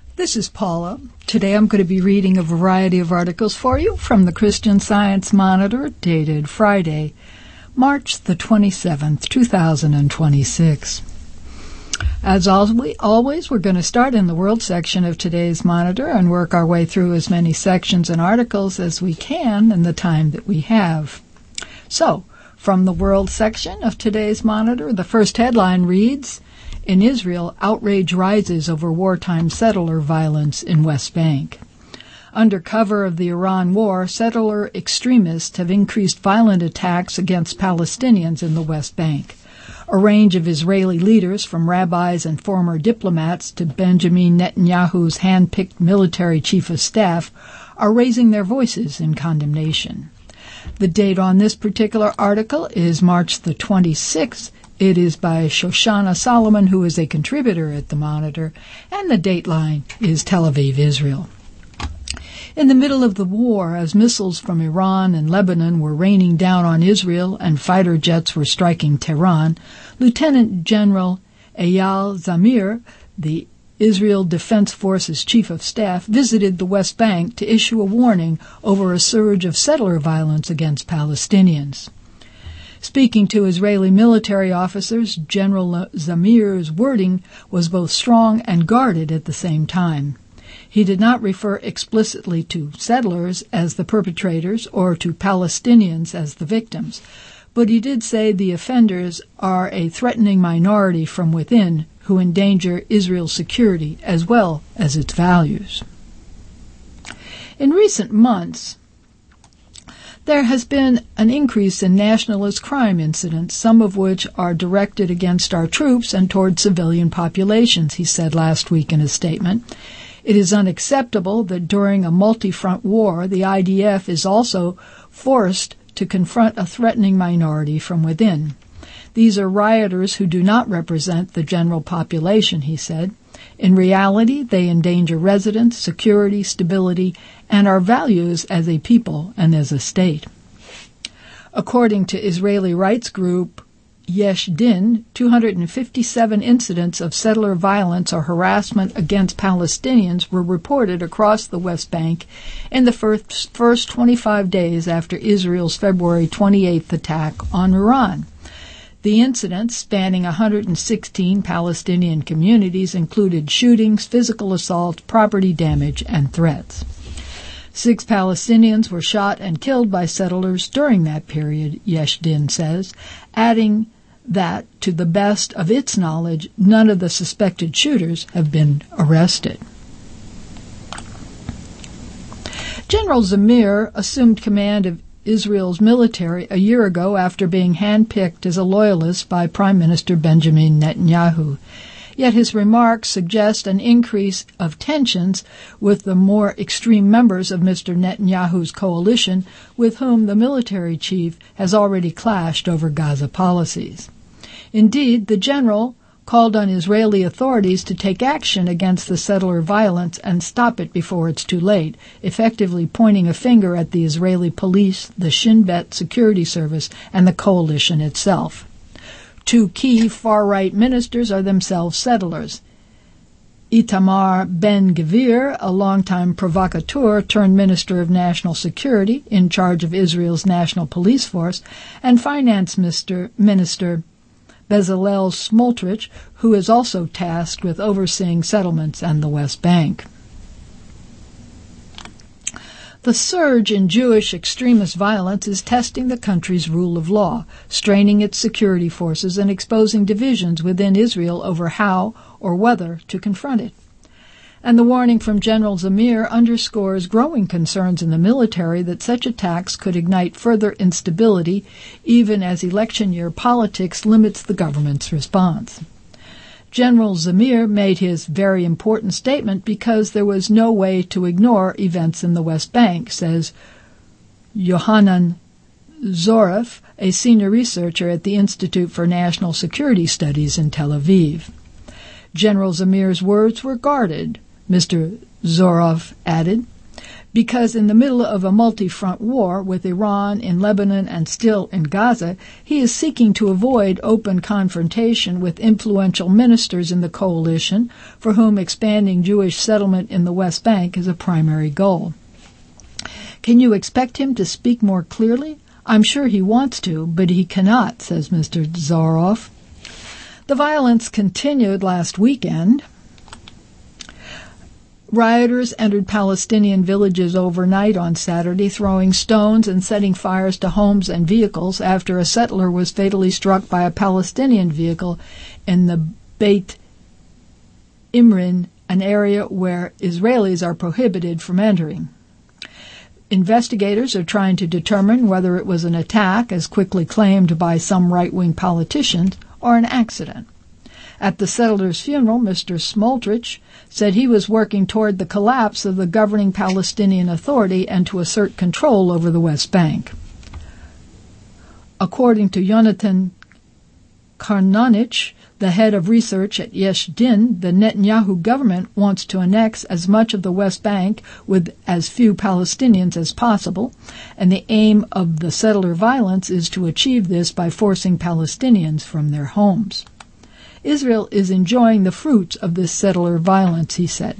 This is Paula. Today I'm going to be reading a variety of articles for you from the Christian Science Monitor, dated Friday, March the 27th, 2026. As always, we're going to start in the World section of today's Monitor and work our way through as many sections and articles as we can in the time that we have. So, from the World section of today's Monitor, the first headline reads, "In Israel, outrage rises over wartime settler violence in West Bank." Under cover of the Iran war, settler extremists have increased violent attacks against Palestinians in the West Bank. A range of Israeli leaders, from rabbis and former diplomats to Benjamin Netanyahu's hand-picked military chief of staff, are raising their voices in condemnation. The date on this particular article is March the 26th. It is by Shoshana Solomon, who is a contributor at the Monitor, and the dateline is Tel Aviv, Israel. In the middle of the war, as missiles from Iran and Lebanon were raining down on Israel and fighter jets were striking Tehran, Lieutenant General Eyal Zamir, the Israel Defense Forces Chief of Staff, visited the West Bank to issue a warning over a surge of settler violence against Palestinians. Speaking to Israeli military officers, General Zamir's wording was both strong and guarded at the same time. He did not refer explicitly to settlers as the perpetrators or to Palestinians as the victims, but he did say the offenders are a threatening minority from within who endanger Israel's security as well as its values. In recent months, there has been an increase in nationalist crime incidents, some of which are directed against our troops and toward civilian populations, he said last week in a statement. It is unacceptable that during a multi-front war, the IDF is also forced to confront a threatening minority from within. These are rioters who do not represent the general population, he said. In reality, they endanger residents, security, stability, and our values as a people and as a state. According to Israeli rights group Yesh Din, 257 incidents of settler violence or harassment against Palestinians were reported across the West Bank in the first 25 days after Israel's February 28th attack on Iran. The incidents, spanning 116 Palestinian communities, included shootings, physical assault, property damage, and threats. 6 Palestinians were shot and killed by settlers during that period, Yesh Din says, adding that, to the best of its knowledge, none of the suspected shooters have been arrested. General Zamir assumed command of Israel's military a year ago after being handpicked as a loyalist by Prime Minister Benjamin Netanyahu. Yet his remarks suggest an increase of tensions with the more extreme members of Mr. Netanyahu's coalition, with whom the military chief has already clashed over Gaza policies. Indeed, the general called on Israeli authorities to take action against the settler violence and stop it before it's too late, effectively pointing a finger at the Israeli police, the Shin Bet security service, and the coalition itself. 2 key far-right ministers are themselves settlers. Itamar Ben-Gvir, a longtime provocateur turned Minister of National Security in charge of Israel's National Police Force, and Finance Minister Bezalel Smotrich, who is also tasked with overseeing settlements and the West Bank. The surge in Jewish extremist violence is testing the country's rule of law, straining its security forces and exposing divisions within Israel over how or whether to confront it. And the warning from General Zamir underscores growing concerns in the military that such attacks could ignite further instability, even as election year politics limits the government's response. General Zamir made his very important statement because there was no way to ignore events in the West Bank, says Yohanan Zoref, a senior researcher at the Institute for National Security Studies in Tel Aviv. General Zamir's words were guarded, Mr. Zoref added. because in the middle of a multi-front war with Iran, in Lebanon, and still in Gaza, he is seeking to avoid open confrontation with influential ministers in the coalition for whom expanding Jewish settlement in the West Bank is a primary goal. Can you expect him to speak more clearly? I'm sure he wants to, but he cannot, says Mr. Zaroff. The violence continued last weekend. Rioters entered Palestinian villages overnight on Saturday, throwing stones and setting fires to homes and vehicles after a settler was fatally struck by a Palestinian vehicle in the Beit Imrin, an area where Israelis are prohibited from entering. Investigators are trying to determine whether it was an attack, as quickly claimed by some right-wing politicians, or an accident. At the settler's funeral, Mr. Smotrich said he was working toward the collapse of the governing Palestinian Authority and to assert control over the West Bank. According to Yonatan Karnanich, the head of research at Yesh Din, the Netanyahu government wants to annex as much of the West Bank with as few Palestinians as possible, and the aim of the settler violence is to achieve this by forcing Palestinians from their homes. Israel is enjoying the fruits of this settler violence, he said.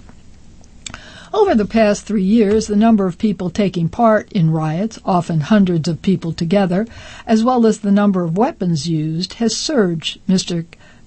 Over the past 3 years, the number of people taking part in riots, often hundreds of people together, as well as the number of weapons used, has surged, Mr.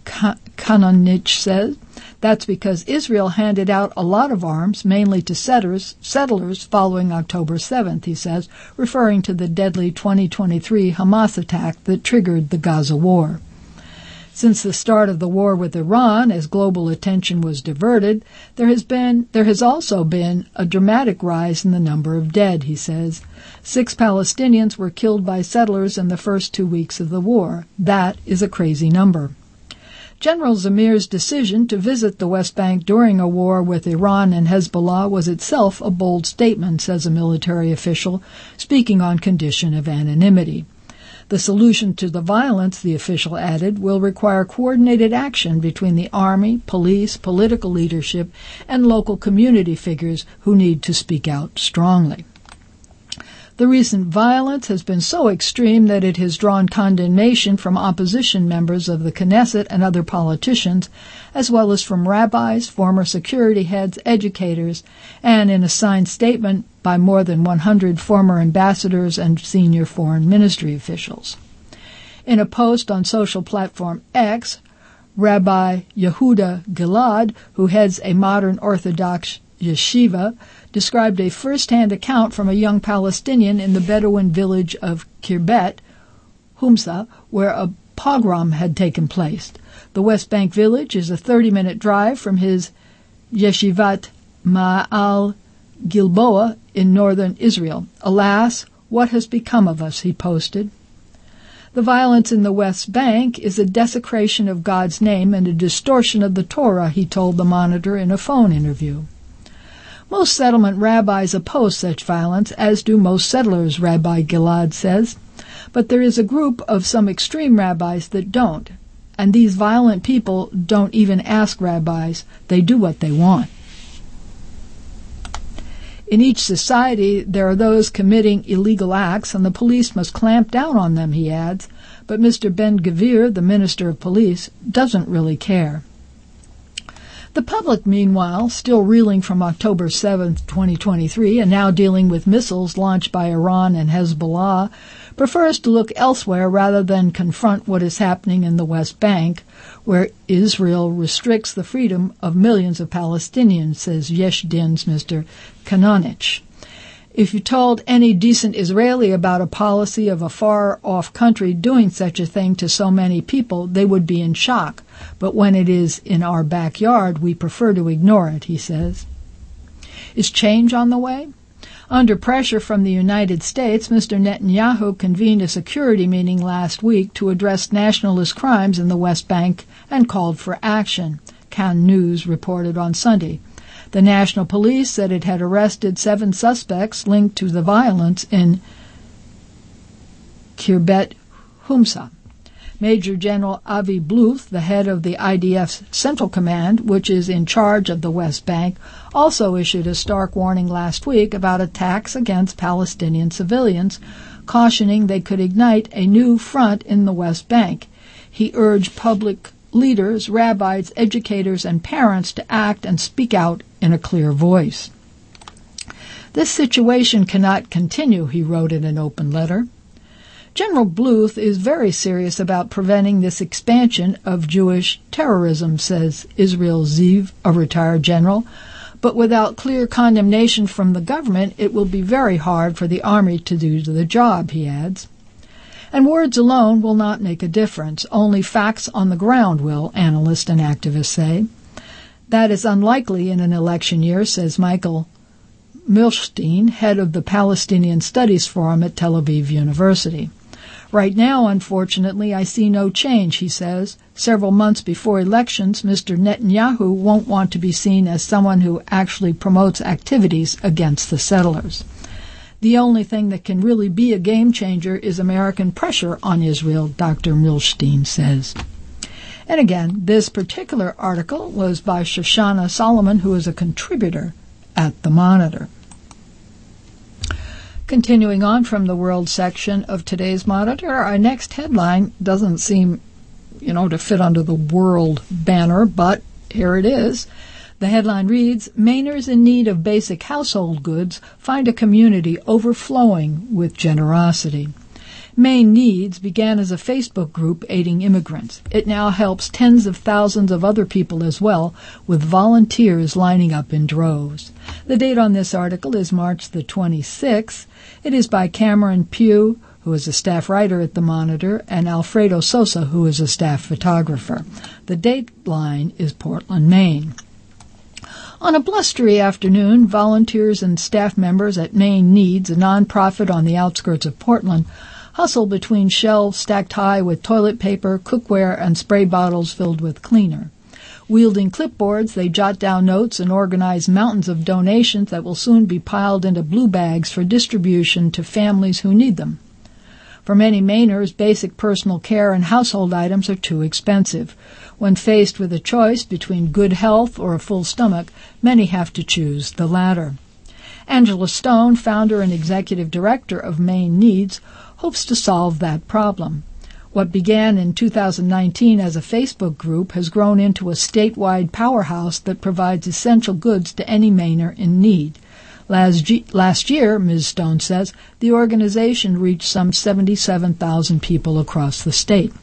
Kananich says. That's because Israel handed out a lot of arms, mainly to settlers following October 7th, he says, referring to the deadly 2023 Hamas attack that triggered the Gaza war. Since the start of the war with Iran, as global attention was diverted, there has also been a dramatic rise in the number of dead, he says. 6 Palestinians were killed by settlers in the first 2 weeks of the war. That is a crazy number. General Zamir's decision to visit the West Bank during a war with Iran and Hezbollah was itself a bold statement, says a military official, speaking on condition of anonymity. The solution to the violence, the official added, will require coordinated action between the army, police, political leadership, and local community figures who need to speak out strongly. The recent violence has been so extreme that it has drawn condemnation from opposition members of the Knesset and other politicians, as well as from rabbis, former security heads, educators, and in a signed statement by more than 100 former ambassadors and senior foreign ministry officials. In a post on social platform X, Rabbi Yehuda Gilad, who heads a modern Orthodox yeshiva, described a first-hand account from a young Palestinian in the Bedouin village of Kirbet Humsa, where a pogrom had taken place. The West Bank village is a 30-minute drive from his yeshivat Ma'al Gilboa in northern Israel. Alas, what has become of us, he posted. The violence in the West Bank is a desecration of God's name and a distortion of the Torah, he told the Monitor in a phone interview. Most settlement rabbis oppose such violence, as do most settlers, Rabbi Gilad says. But there is a group of some extreme rabbis that don't. And these violent people don't even ask rabbis. They do what they want. In each society, there are those committing illegal acts, and the police must clamp down on them, he adds. But Mr. Ben-Gvir, the Minister of Police, doesn't really care. The public, meanwhile, still reeling from October 7, 2023, and now dealing with missiles launched by Iran and Hezbollah, prefers to look elsewhere rather than confront what is happening in the West Bank, where Israel restricts the freedom of millions of Palestinians, says Yesh Din's Mr. Kananich. If you told any decent Israeli about a policy of a far-off country doing such a thing to so many people, they would be in shock. But when it is in our backyard, we prefer to ignore it, he says. Is change on the way? Under pressure from the United States, Mr. Netanyahu convened a security meeting last week to address nationalist crimes in the West Bank and called for action, Kan News reported on Sunday. The National Police said it had arrested 7 suspects linked to the violence in Kirbet Humsa. Major General Avi Bluth, the head of the IDF's Central Command, which is in charge of the West Bank, also issued a stark warning last week about attacks against Palestinian civilians, cautioning they could ignite a new front in the West Bank. He urged public leaders, rabbis, educators, and parents to act and speak out in a clear voice. This situation cannot continue, he wrote in an open letter. General Bluth is very serious about preventing this expansion of Jewish terrorism, says Israel Ziv, a retired general. But without clear condemnation from the government, it will be very hard for the army to do the job, he adds. And words alone will not make a difference. Only facts on the ground will, analysts and activists say. That is unlikely in an election year, says Michael Milstein, head of the Palestinian Studies Forum at Tel Aviv University. Right now, unfortunately, I see no change, he says. Several months before elections, Mr. Netanyahu won't want to be seen as someone who actually promotes activities against the settlers. The only thing that can really be a game changer is American pressure on Israel, Dr. Milstein says. And again, this particular article was by Shoshana Solomon, who is a contributor at the Monitor. Continuing on from the World section of today's Monitor, our next headline doesn't seem, to fit under the World banner, but here it is. The headline reads, Mainers in need of basic household goods find a community overflowing with generosity. Maine Needs began as a Facebook group aiding immigrants. It now helps tens of thousands of other people as well, with volunteers lining up in droves. The date on this article is March the 26th. It is by Cameron Pugh, who is a staff writer at the Monitor, and Alfredo Sosa, who is a staff photographer. The dateline is Portland, Maine. On a blustery afternoon, volunteers and staff members at Maine Needs, a nonprofit on the outskirts of Portland, hustle between shelves stacked high with toilet paper, cookware, and spray bottles filled with cleaner. Wielding clipboards, they jot down notes and organize mountains of donations that will soon be piled into blue bags for distribution to families who need them. For many Mainers, basic personal care and household items are too expensive. When faced with a choice between good health or a full stomach, many have to choose the latter. Angela Stone, founder and executive director of Maine Needs, hopes to solve that problem. What began in 2019 as a Facebook group has grown into a statewide powerhouse that provides essential goods to any Mainer in need. Last year, Ms. Stone says, the organization reached some 77,000 people across the state.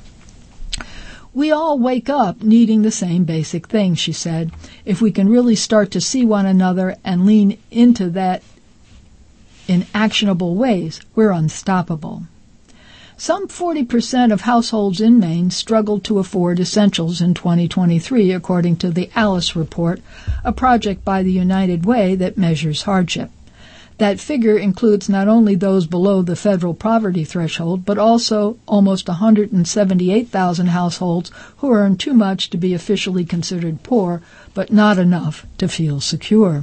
We all wake up needing the same basic thing, she said. If we can really start to see one another and lean into that in actionable ways, we're unstoppable. Some 40% of households in Maine struggled to afford essentials in 2023, according to the Alice Report, a project by the United Way that measures hardship. That figure includes not only those below the federal poverty threshold, but also almost 178,000 households who earn too much to be officially considered poor, but not enough to feel secure.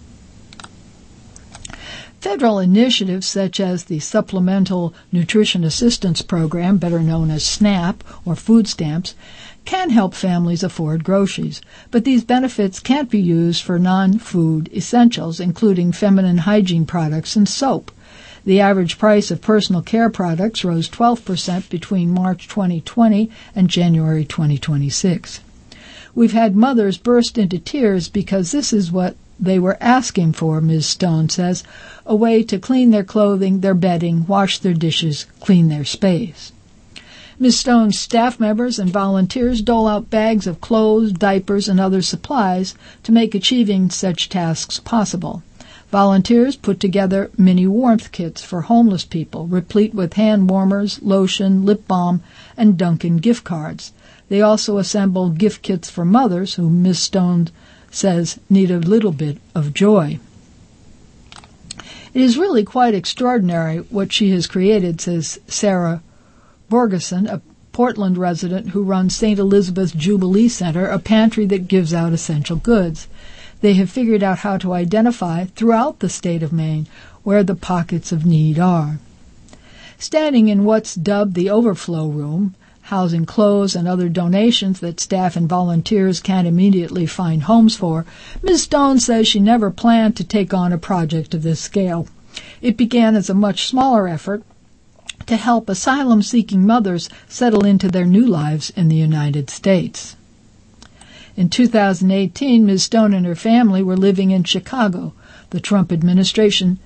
Federal initiatives such as the Supplemental Nutrition Assistance Program, better known as SNAP or food stamps, can help families afford groceries, but these benefits can't be used for non-food essentials, including feminine hygiene products and soap. The average price of personal care products rose 12% between March 2020 and January 2026. We've had mothers burst into tears because this is what they were asking for, Ms. Stone says, a way to clean their clothing, their bedding, wash their dishes, clean their space. Ms. Stone's staff members and volunteers dole out bags of clothes, diapers, and other supplies to make achieving such tasks possible. Volunteers put together mini warmth kits for homeless people, replete with hand warmers, lotion, lip balm, and Dunkin' gift cards. They also assembled gift kits for mothers who Ms. Stone says need a little bit of joy. It is really quite extraordinary what she has created, says Sarah Borgeson, a Portland resident who runs St. Elizabeth Jubilee Center, a pantry that gives out essential goods. They have figured out how to identify throughout the state of Maine where the pockets of need are. Standing in what's dubbed the overflow room, housing, clothes, and other donations that staff and volunteers can't immediately find homes for, Ms. Stone says she never planned to take on a project of this scale. It began as a much smaller effort to help asylum-seeking mothers settle into their new lives in the United States. In 2018, Ms. Stone and her family were living in Chicago. The Trump administration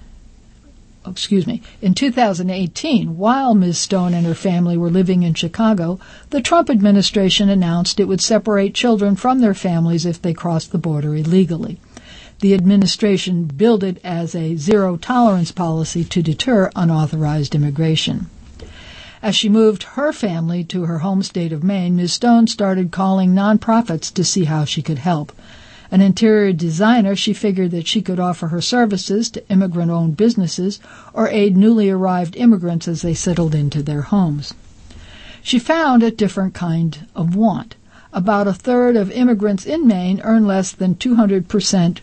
In 2018, while Ms. Stone and her family were living in Chicago, the Trump administration announced it would separate children from their families if they crossed the border illegally. The administration billed it as a zero-tolerance policy to deter unauthorized immigration. As she moved her family to her home state of Maine, Ms. Stone started calling nonprofits to see how she could help. An interior designer, she figured that she could offer her services to immigrant-owned businesses or aid newly arrived immigrants as they settled into their homes. She found a different kind of want. About a third of immigrants in Maine earn less than 200%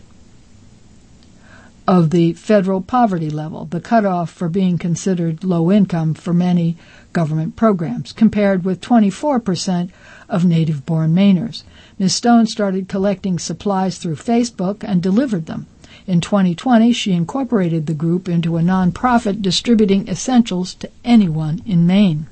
of the federal poverty level, the cutoff for being considered low income for many government programs, compared with 24% of native-born Mainers. Ms. Stone started collecting supplies through Facebook and delivered them. In 2020, she incorporated the group into a nonprofit distributing essentials to anyone in Maine.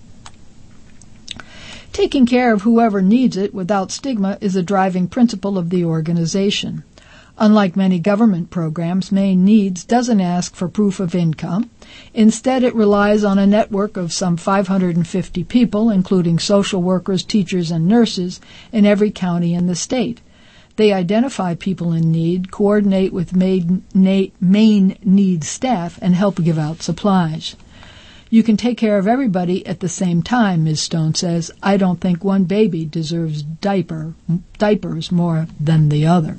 Taking care of whoever needs it without stigma is a driving principle of the organization. Unlike many government programs, Maine Needs doesn't ask for proof of income. Instead, it relies on a network of some 550 people, including social workers, teachers, and nurses, in every county in the state. They identify people in need, coordinate with Maine Needs staff, and help give out supplies. You can take care of everybody at the same time, Ms. Stone says. I don't think one baby deserves diapers more than the other.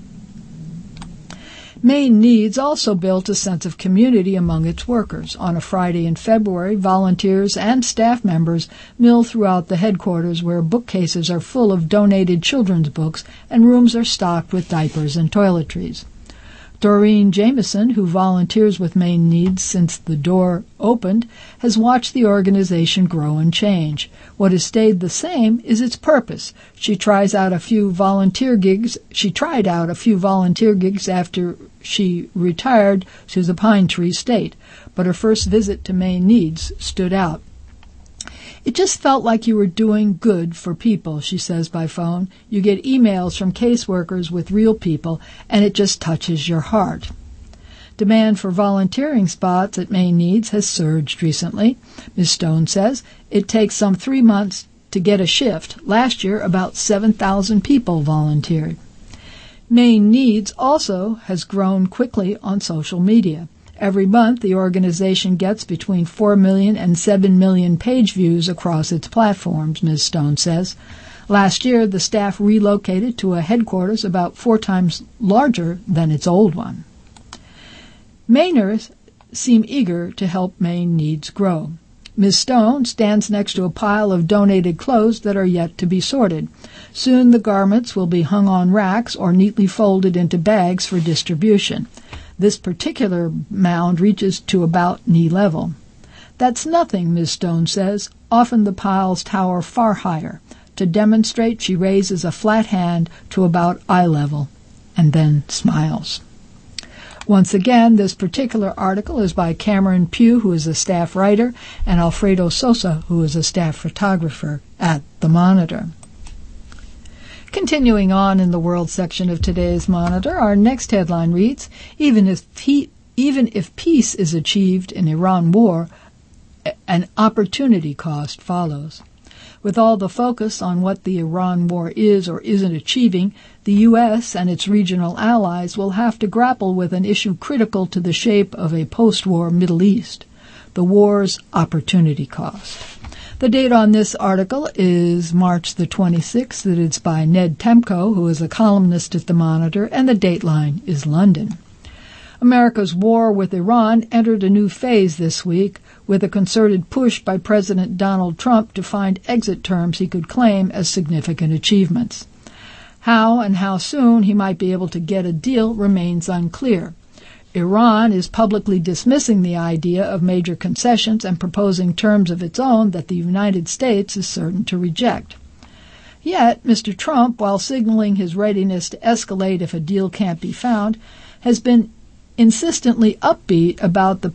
Maine Needs also built a sense of community among its workers. On a Friday in February, volunteers and staff members mill throughout the headquarters where bookcases are full of donated children's books and rooms are stocked with diapers and toiletries. Doreen Jameson, who volunteers with Maine Needs since the door opened, has watched the organization grow and change. What has stayed the same is its purpose. She tried out a few volunteer gigs after she retired to the Pine Tree State, but her first visit to Maine Needs stood out. It just felt like you were doing good for people, she says by phone. You get emails from caseworkers with real people, and it just touches your heart. Demand for volunteering spots at Maine Needs has surged recently. Ms. Stone says it takes some 3 months to get a shift. Last year, about 7,000 people volunteered. Maine Needs also has grown quickly on social media. Every month, the organization gets between 4 million and 7 million page views across its platforms, Ms. Stone says. Last year, the staff relocated to a headquarters about 4 times larger than its old one. Mainers seem eager to help Maine Needs grow. Ms. Stone stands next to a pile of donated clothes that are yet to be sorted. Soon the garments will be hung on racks or neatly folded into bags for distribution. This particular mound reaches to about knee level. That's nothing, Ms. Stone says. Often the piles tower far higher. To demonstrate, she raises a flat hand to about eye level and then smiles. Once again, this particular article is by Cameron Pugh, who is a staff writer, and Alfredo Sosa, who is a staff photographer at the Monitor. Continuing on in the world section of today's Monitor, our next headline reads, Even if peace is achieved in Iran war, an opportunity cost follows. With all the focus on what the Iran war is or isn't achieving, the U.S. and its regional allies will have to grapple with an issue critical to the shape of a post-war Middle East, the war's opportunity cost. The date on this article is March the 26th. It's by Ned Temko, who is a columnist at the Monitor, and the dateline is London. America's war with Iran entered a new phase this week with a concerted push by President Donald Trump to find exit terms he could claim as significant achievements. How and how soon he might be able to get a deal remains unclear. Iran is publicly dismissing the idea of major concessions and proposing terms of its own that the United States is certain to reject. Yet, Mr. Trump, while signaling his readiness to escalate if a deal can't be found, has been insistently upbeat about the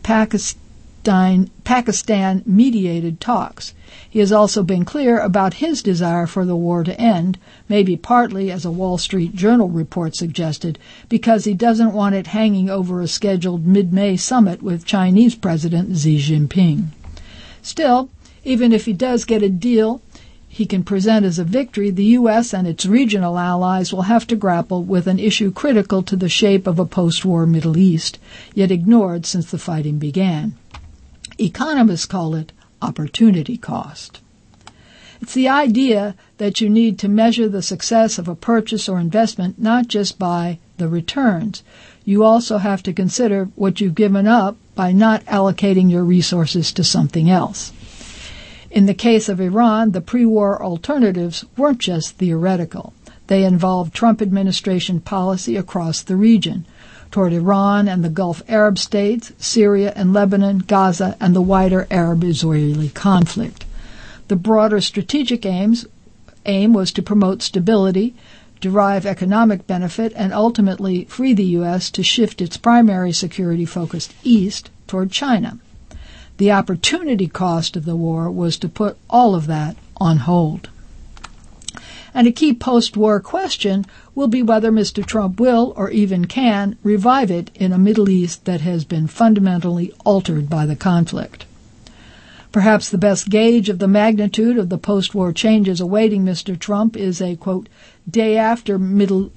Pakistan-mediated talks. He has also been clear about his desire for the war to end, maybe partly, as a Wall Street Journal report suggested, because he doesn't want it hanging over a scheduled mid-May summit with Chinese President Xi Jinping. Still, even if he does get a deal he can present as a victory, the U.S. and its regional allies will have to grapple with an issue critical to the shape of a post-war Middle East, yet ignored since the fighting began. Economists call it opportunity cost. It's the idea that you need to measure the success of a purchase or investment not just by the returns. You also have to consider what you've given up by not allocating your resources to something else. In the case of Iran, the pre-war alternatives weren't just theoretical. They involved Trump administration policy across the region, toward Iran and the Gulf Arab states, Syria and Lebanon, Gaza, and the wider Arab-Israeli conflict. The broader strategic aim was to promote stability, derive economic benefit, and ultimately free the U.S. to shift its primary security focus east toward China. The opportunity cost of the war was to put all of that on hold. And a key post-war question will be whether Mr. Trump will, or even can, revive it in a Middle East that has been fundamentally altered by the conflict. Perhaps the best gauge of the magnitude of the post-war changes awaiting Mr. Trump is a, quote, day after Middle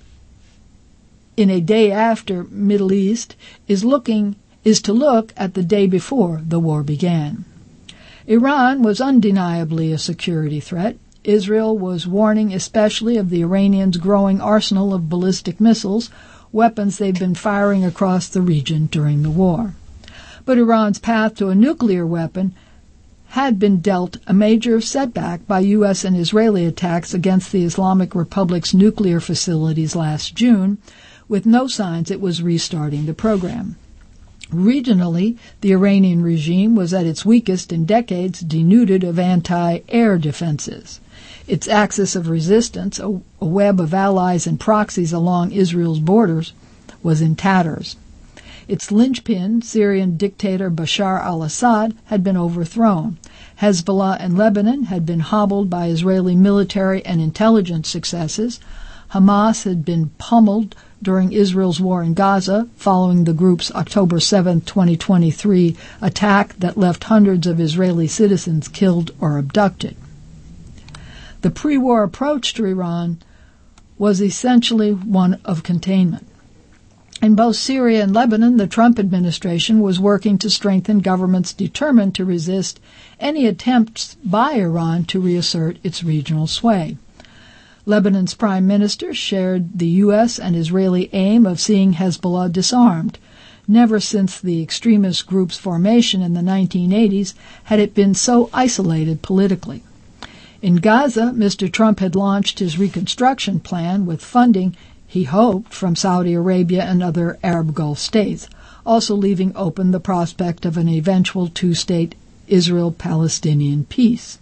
East is to look at the day before the war began. Iran was undeniably a security threat. Israel was warning especially of the Iranians' growing arsenal of ballistic missiles, weapons they've been firing across the region during the war. But Iran's path to a nuclear weapon had been dealt a major setback by U.S. and Israeli attacks against the Islamic Republic's nuclear facilities last June, with no signs it was restarting the program. Regionally, the Iranian regime was at its weakest in decades, denuded of anti-air defenses. Its axis of resistance, a web of allies and proxies along Israel's borders, was in tatters. Its linchpin, Syrian dictator Bashar al-Assad, had been overthrown. Hezbollah in Lebanon had been hobbled by Israeli military and intelligence successes. Hamas had been pummeled during Israel's war in Gaza, following the group's October 7, 2023 attack that left hundreds of Israeli citizens killed or abducted. The pre-war approach to Iran was essentially one of containment. In both Syria and Lebanon, the Trump administration was working to strengthen governments determined to resist any attempts by Iran to reassert its regional sway. Lebanon's prime minister shared the U.S. and Israeli aim of seeing Hezbollah disarmed. Never since the extremist group's formation in the 1980s had it been so isolated politically. In Gaza, Mr. Trump had launched his reconstruction plan with funding, he hoped, from Saudi Arabia and other Arab Gulf states, also leaving open the prospect of an eventual two-state Israel-Palestinian peace.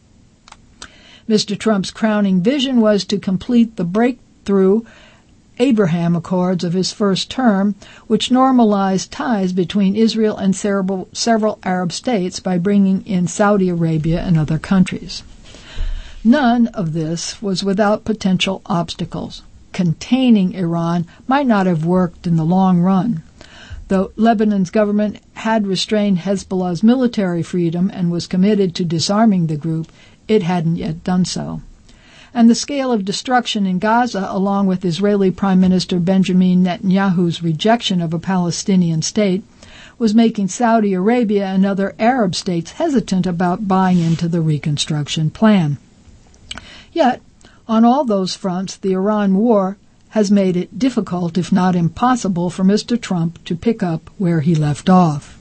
Mr. Trump's crowning vision was to complete the breakthrough Abraham Accords of his first term, which normalized ties between Israel and several Arab states by bringing in Saudi Arabia and other countries. None of this was without potential obstacles. Containing Iran might not have worked in the long run. Though Lebanon's government had restrained Hezbollah's military freedom and was committed to disarming the group, it hadn't yet done so. And the scale of destruction in Gaza, along with Israeli Prime Minister Benjamin Netanyahu's rejection of a Palestinian state, was making Saudi Arabia and other Arab states hesitant about buying into the reconstruction plan. Yet, on all those fronts, the Iran war has made it difficult, if not impossible, for Mr. Trump to pick up where he left off.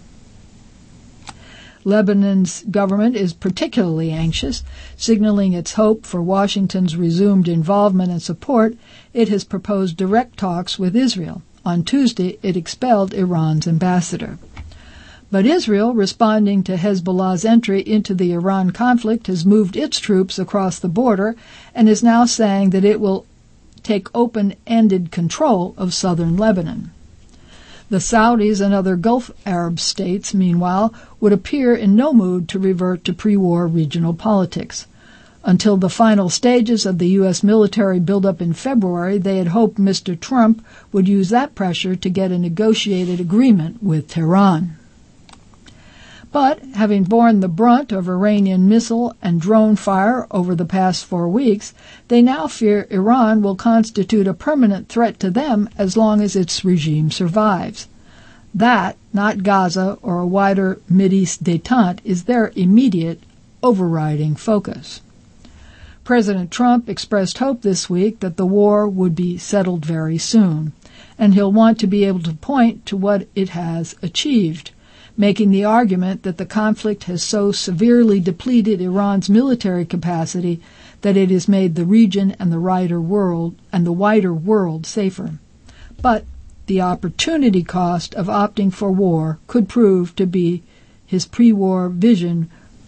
Lebanon's government is particularly anxious. Signaling its hope for Washington's resumed involvement and support, it has proposed direct talks with Israel. On Tuesday, it expelled Iran's ambassador. But Israel, responding to Hezbollah's entry into the Iran conflict, has moved its troops across the border and is now saying that it will take open-ended control of southern Lebanon. The Saudis and other Gulf Arab states, meanwhile, would appear in no mood to revert to pre-war regional politics. Until the final stages of the U.S. military buildup in February, they had hoped Mr. Trump would use that pressure to get a negotiated agreement with Tehran. But, having borne the brunt of Iranian missile and drone fire over the past 4 weeks, they now fear Iran will constitute a permanent threat to them as long as its regime survives. That, not Gaza or a wider Mideast détente, is their immediate, overriding focus. President Trump expressed hope this week that the war would be settled very soon, and he'll want to be able to point to what it has achieved, making the argument that the conflict has so severely depleted Iran's military capacity that it has made the region and the wider world safer. But the opportunity cost of opting for war could prove to be his pre-war vision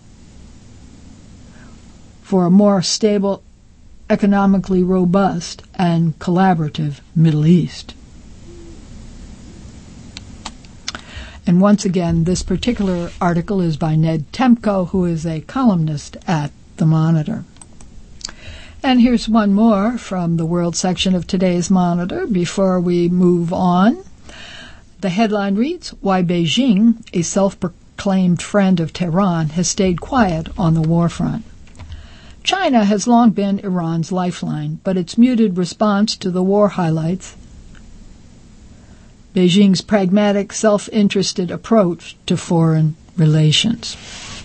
for a more stable, economically robust, and collaborative Middle East. And once again, this particular article is by Ned Temko, who is a columnist at The Monitor. And here's one more from the World section of today's Monitor before we move on. The headline reads, Why Beijing, a self-proclaimed friend of Tehran, has stayed quiet on the war front. China has long been Iran's lifeline, but its muted response to the war highlights Beijing's pragmatic, self-interested approach to foreign relations.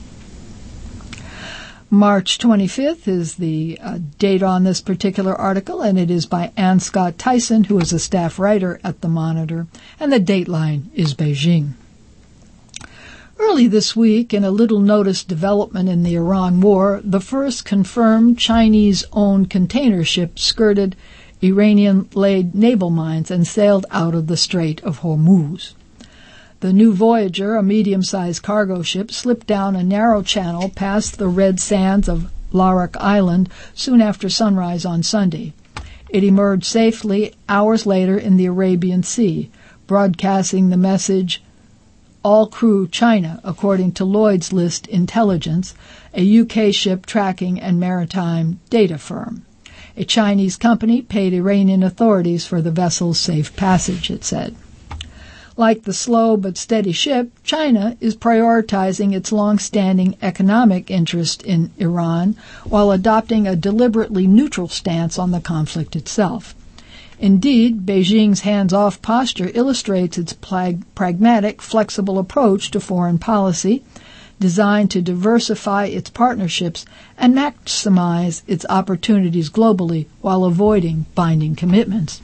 March 25th is the date on this particular article, and it is by Ann Scott Tyson, who is a staff writer at The Monitor, and the dateline is Beijing. Early this week, in a little-noticed development in the Iran war, the first confirmed Chinese-owned container ship skirted Iranian-laid naval mines and sailed out of the Strait of Hormuz. The New Voyager, a medium-sized cargo ship, slipped down a narrow channel past the red sands of Larak Island soon after sunrise on Sunday. It emerged safely hours later in the Arabian Sea, broadcasting the message, All crew China, according to Lloyd's List Intelligence, a UK ship tracking and maritime data firm. A Chinese company paid Iranian authorities for the vessel's safe passage, it said. Like the slow but steady ship, China is prioritizing its long-standing economic interest in Iran while adopting a deliberately neutral stance on the conflict itself. Indeed, Beijing's hands-off posture illustrates its pragmatic, flexible approach to foreign policy, designed to diversify its partnerships and maximize its opportunities globally while avoiding binding commitments.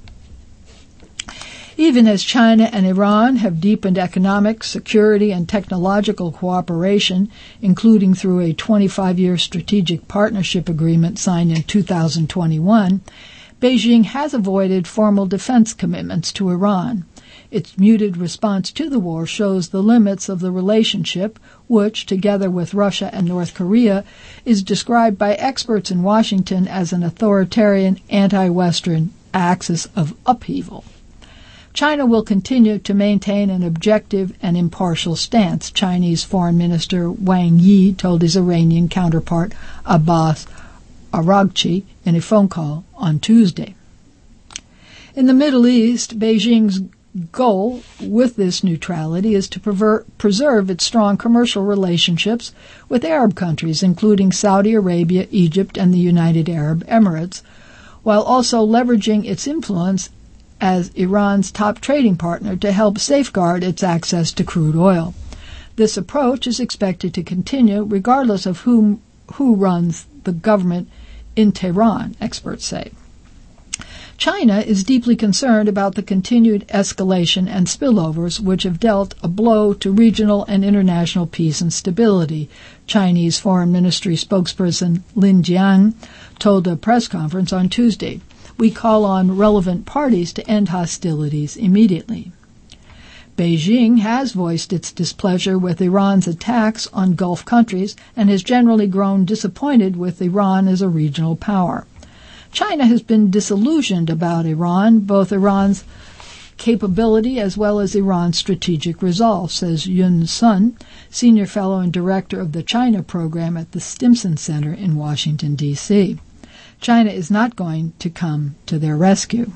Even as China and Iran have deepened economic, security, and technological cooperation, including through a 25-year strategic partnership agreement signed in 2021, Beijing has avoided formal defense commitments to Iran. Its muted response to the war shows the limits of the relationship, which, together with Russia and North Korea, is described by experts in Washington as an authoritarian, anti-Western axis of upheaval. China will continue to maintain an objective and impartial stance, Chinese Foreign Minister Wang Yi told his Iranian counterpart Abbas Araghchi in a phone call on Tuesday. In the Middle East, Beijing's goal with this neutrality is to preserve its strong commercial relationships with Arab countries, including Saudi Arabia, Egypt, and the United Arab Emirates, while also leveraging its influence as Iran's top trading partner to help safeguard its access to crude oil. This approach is expected to continue regardless of who runs the government in Tehran, experts say. China is deeply concerned about the continued escalation and spillovers which have dealt a blow to regional and international peace and stability, Chinese Foreign Ministry spokesperson Lin Jian told a press conference on Tuesday. We call on relevant parties to end hostilities immediately. Beijing has voiced its displeasure with Iran's attacks on Gulf countries and has generally grown disappointed with Iran as a regional power. China has been disillusioned about Iran, both Iran's capability as well as Iran's strategic resolve, says Yun Sun, senior fellow and director of the China program at the Stimson Center in Washington, D.C. China is not going to come to their rescue.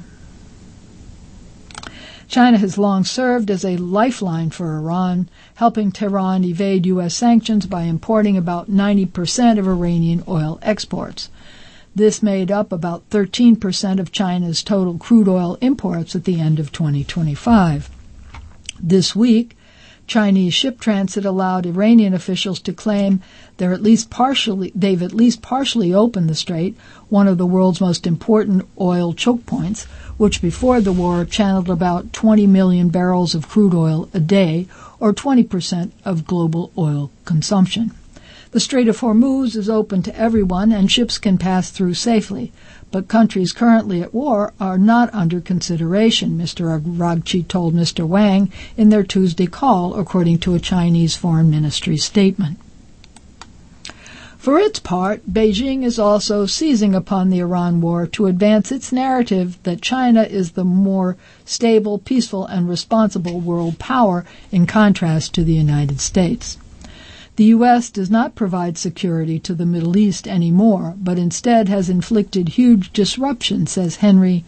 China has long served as a lifeline for Iran, helping Tehran evade U.S. sanctions by importing about 90% of Iranian oil exports. This made up about 13% of China's total crude oil imports at the end of 2025. This week, Chinese ship transit allowed Iranian officials to claim they've at least partially opened the strait, one of the world's most important oil choke points, which before the war channeled about 20 million barrels of crude oil a day, or 20% of global oil consumption. The Strait of Hormuz is open to everyone and ships can pass through safely, but countries currently at war are not under consideration, Mr. Araghchi told Mr. Wang in their Tuesday call, according to a Chinese Foreign Ministry statement. For its part, Beijing is also seizing upon the Iran war to advance its narrative that China is the more stable, peaceful, and responsible world power in contrast to the United States. The U.S. does not provide security to the Middle East anymore, but instead has inflicted huge disruption, says Henry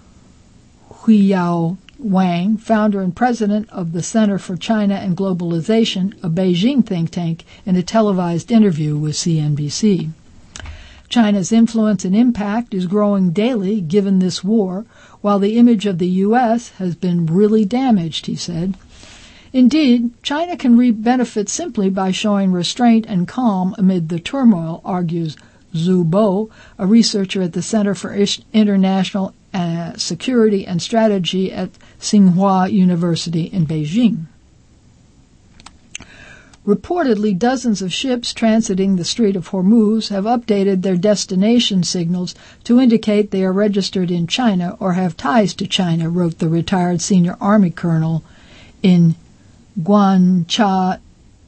Huiyao Wang, founder and president of the Center for China and Globalization, a Beijing think tank, in a televised interview with CNBC. China's influence and impact is growing daily given this war, while the image of the U.S. has been really damaged, he said. Indeed, China can benefit simply by showing restraint and calm amid the turmoil, argues Zhu Bo, a researcher at the Center for International Security and Strategy at Tsinghua University in Beijing. Reportedly, dozens of ships transiting the Strait of Hormuz have updated their destination signals to indicate they are registered in China or have ties to China, wrote the retired senior Army colonel in Guancha.cn,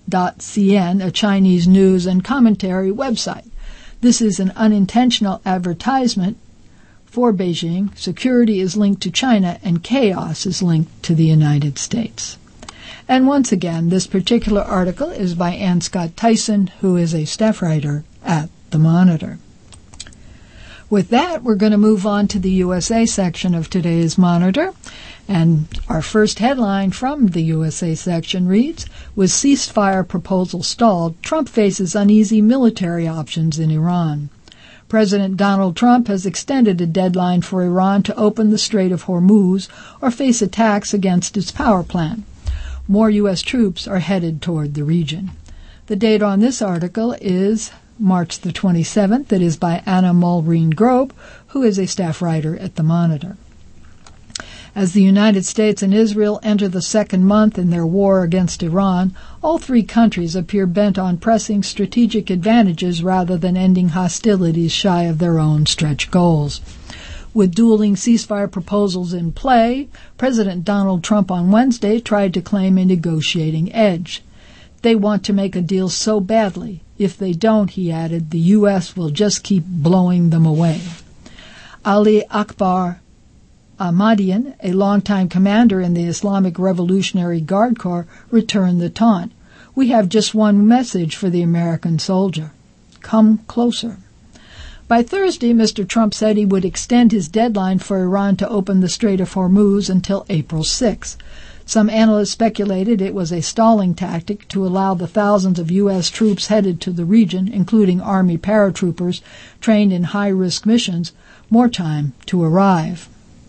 a Chinese news and commentary website. This is an unintentional advertisement for Beijing. Security is linked to China and chaos is linked to the United States. And once again, this particular article is by Ann Scott Tyson, who is a staff writer at The Monitor. With that, we're going to move on to the USA section of today's Monitor. And our first headline from the USA section reads, with ceasefire proposal stalled, Trump faces uneasy military options in Iran. President Donald Trump has extended a deadline for Iran to open the Strait of Hormuz or face attacks against its power plant. More U.S. troops are headed toward the region. The date on this article is March the 27th. It is by Anna Mulreen Grobe, who is a staff writer at The Monitor. As the United States and Israel enter the second month in their war against Iran, all three countries appear bent on pressing strategic advantages rather than ending hostilities shy of their own stretch goals. With dueling ceasefire proposals in play, President Donald Trump on Wednesday tried to claim a negotiating edge. They want to make a deal so badly. If they don't, he added, the U.S. will just keep blowing them away. Ali Akbar Ahmadian, a longtime commander in the Islamic Revolutionary Guard Corps, returned the taunt. We have just one message for the American soldier. Come closer. By Thursday, Mr. Trump said he would extend his deadline for Iran to open the Strait of Hormuz until April 6. Some analysts speculated it was a stalling tactic to allow the thousands of U.S. troops headed to the region, including Army paratroopers trained in high-risk missions, more time to arrive.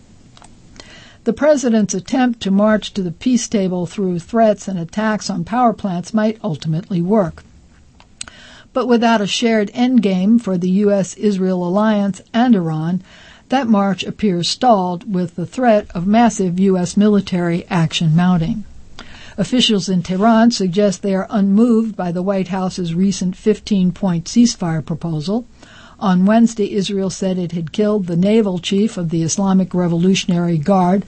The president's attempt to march to the peace table through threats and attacks on power plants might ultimately work. But without a shared endgame for the U.S.-Israel alliance and Iran, that march appears stalled with the threat of massive U.S. military action mounting. Officials in Tehran suggest they are unmoved by the White House's recent 15-point ceasefire proposal. On Wednesday, Israel said it had killed the naval chief of the Islamic Revolutionary Guard,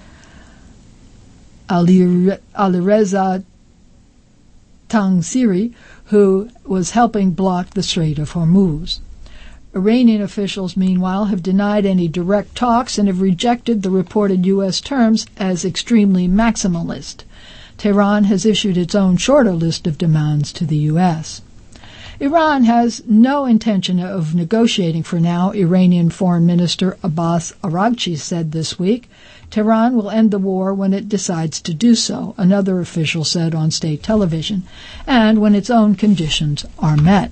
Alireza Tangsiri, who was helping block the Strait of Hormuz. Iranian officials, meanwhile, have denied any direct talks and have rejected the reported U.S. terms as extremely maximalist. Tehran has issued its own shorter list of demands to the U.S. Iran has no intention of negotiating for now, Iranian Foreign Minister Abbas Araghchi said this week. Tehran will end the war when it decides to do so, another official said on state television, and when its own conditions are met.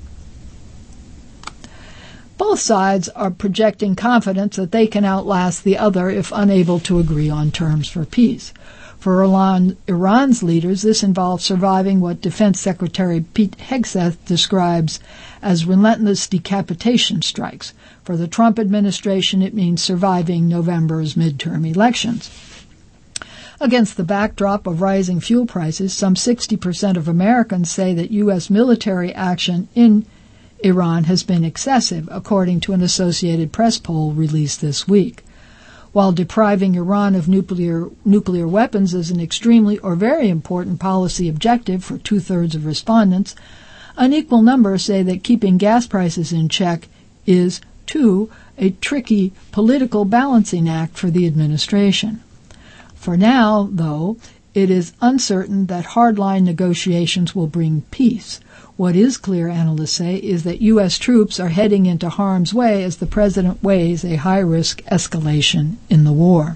Both sides are projecting confidence that they can outlast the other if unable to agree on terms for peace. For Iran's leaders, this involves surviving what Defense Secretary Pete Hegseth describes as relentless decapitation strikes. For the Trump administration, it means surviving November's midterm elections. Against the backdrop of rising fuel prices, some 60% of Americans say that U.S. military action in Iran has been excessive, according to an Associated Press poll released this week. While depriving Iran of nuclear weapons is an extremely or very important policy objective for two-thirds of respondents, an equal number say that keeping gas prices in check is, too, a tricky political balancing act for the administration. For now, though, it is uncertain that hardline negotiations will bring peace. What is clear, analysts say, is that U.S. troops are heading into harm's way as the president weighs a high-risk escalation in the war.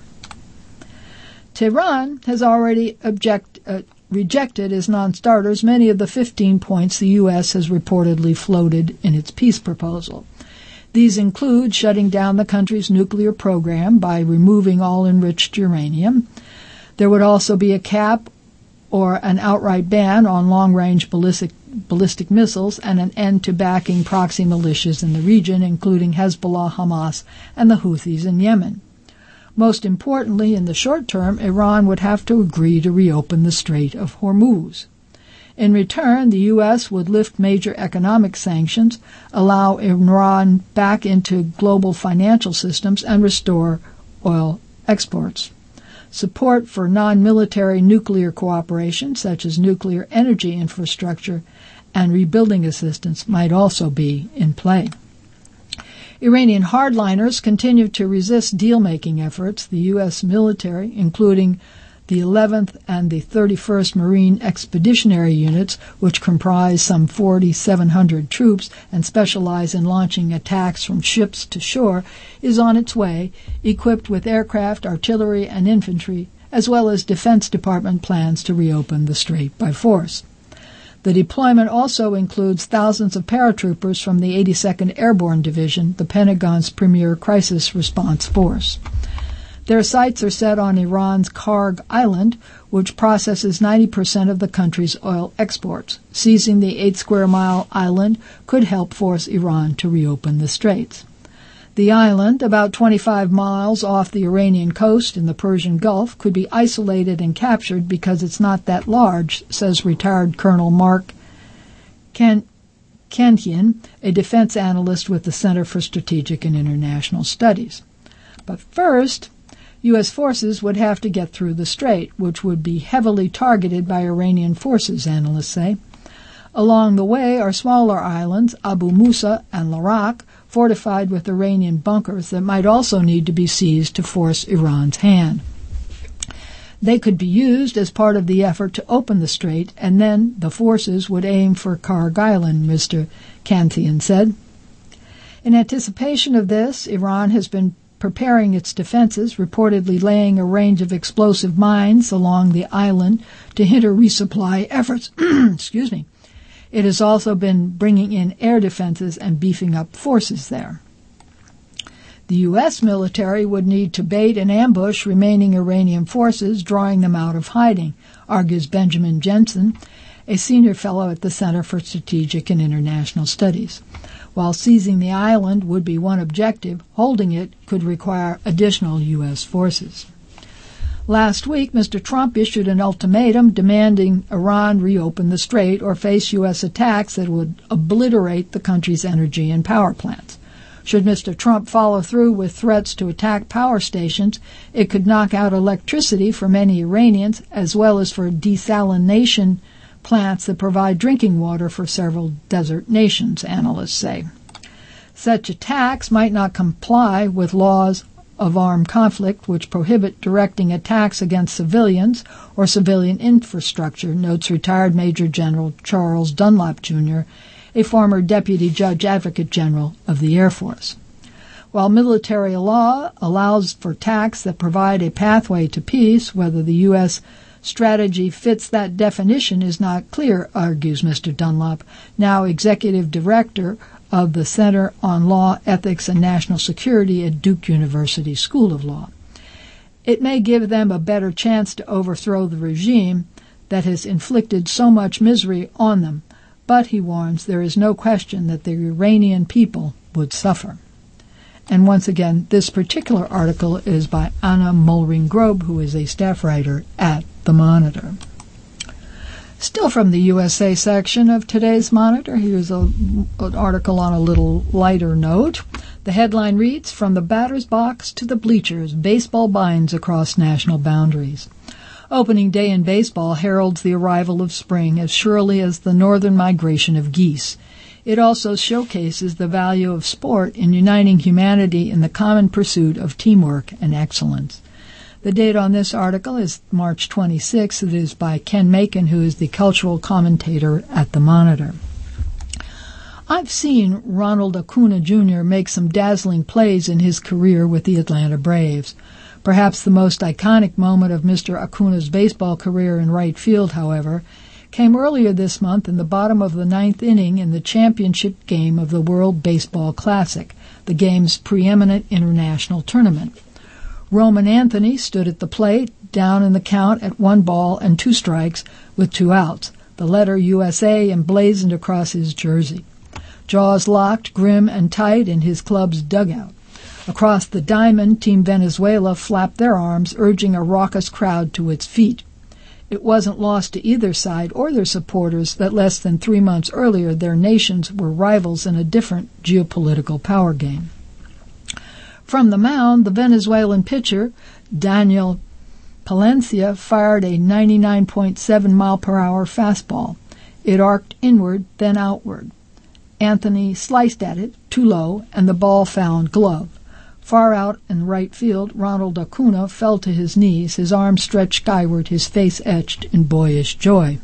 Tehran has already rejected as non-starters many of the 15 points the U.S. has reportedly floated in its peace proposal. These include shutting down the country's nuclear program by removing all enriched uranium. There would also be a cap or an outright ban on long-range ballistic missiles and an end to backing proxy militias in the region, including Hezbollah, Hamas, and the Houthis in Yemen. Most importantly, in the short term, Iran would have to agree to reopen the Strait of Hormuz. In return, the U.S. would lift major economic sanctions, allow Iran back into global financial systems, and restore oil exports. Support for non-military nuclear cooperation, such as nuclear energy infrastructure and rebuilding assistance, might also be in play. Iranian hardliners continue to resist deal-making efforts. The U.S. military, including the 11th and the 31st Marine Expeditionary Units, which comprise some 4,700 troops and specialize in launching attacks from ships to shore, is on its way, equipped with aircraft, artillery, and infantry, as well as Defense Department plans to reopen the strait by force. The deployment also includes thousands of paratroopers from the 82nd Airborne Division, the Pentagon's premier crisis response force. Their sights are set on Iran's Karg Island, which processes 90% of the country's oil exports. Seizing the 8-square-mile island could help force Iran to reopen the straits. The island, about 25 miles off the Iranian coast in the Persian Gulf, could be isolated and captured because it's not that large, says retired Colonel Mark Kantian, a defense analyst with the Center for Strategic and International Studies. But first, U.S. forces would have to get through the strait, which would be heavily targeted by Iranian forces, analysts say. Along the way are smaller islands, Abu Musa and Larak, fortified with Iranian bunkers that might also need to be seized to force Iran's hand. They could be used as part of the effort to open the strait, and then the forces would aim for Karg Island, Mr. Kantian said. In anticipation of this, Iran has been preparing its defenses, reportedly laying a range of explosive mines along the island to hinder resupply efforts. Excuse me. It has also been bringing in air defenses and beefing up forces there. The U.S. military would need to bait and ambush remaining Iranian forces, drawing them out of hiding, argues Benjamin Jensen, a senior fellow at the Center for Strategic and International Studies. While seizing the island would be one objective, holding it could require additional U.S. forces. Last week, Mr. Trump issued an ultimatum demanding Iran reopen the strait or face U.S. attacks that would obliterate the country's energy and power plants. Should Mr. Trump follow through with threats to attack power stations, it could knock out electricity for many Iranians, as well as for desalination plants that provide drinking water for several desert nations, analysts say. Such attacks might not comply with laws of armed conflict, which prohibit directing attacks against civilians or civilian infrastructure, notes retired Major General Charles Dunlap, Jr., a former Deputy Judge Advocate General of the Air Force. While military law allows for attacks that provide a pathway to peace, whether the U.S. strategy fits that definition is not clear, argues Mr. Dunlap, now Executive Director of the Center on Law, Ethics, and National Security at Duke University School of Law. It may give them a better chance to overthrow the regime that has inflicted so much misery on them, but, he warns, there is no question that the Iranian people would suffer. And once again, this particular article is by Anna Mulring-Grob, who is a staff writer at The Monitor. Still from the USA section of today's Monitor, here's an article on a little lighter note. The headline reads, "From the batter's box to the bleachers, baseball binds across national boundaries." Opening day in baseball heralds the arrival of spring as surely as the northern migration of geese. It also showcases the value of sport in uniting humanity in the common pursuit of teamwork and excellence. The date on this article is March 26th. It is by Ken Macon, who is the cultural commentator at The Monitor. I've seen Ronald Acuna Jr. make some dazzling plays in his career with the Atlanta Braves. Perhaps the most iconic moment of Mr. Acuna's baseball career in right field, however, came earlier this month in the bottom of the ninth inning in the championship game of the World Baseball Classic, the game's preeminent international tournament. Roman Anthony stood at the plate, down in the count at 1 2 with 2 outs, the letter USA emblazoned across his jersey. Jaws locked, grim and tight, in his club's dugout. Across the diamond, Team Venezuela flapped their arms, urging a raucous crowd to its feet. It wasn't lost to either side or their supporters that less than 3 months earlier their nations were rivals in a different geopolitical power game. From the mound, the Venezuelan pitcher, Daniel Palencia, fired a 99.7-mile-per-hour fastball. It arced inward, then outward. Anthony sliced at it, too low, and the ball found glove. Far out in right field, Ronald Acuna fell to his knees, his arms stretched skyward, his face etched in boyish joy.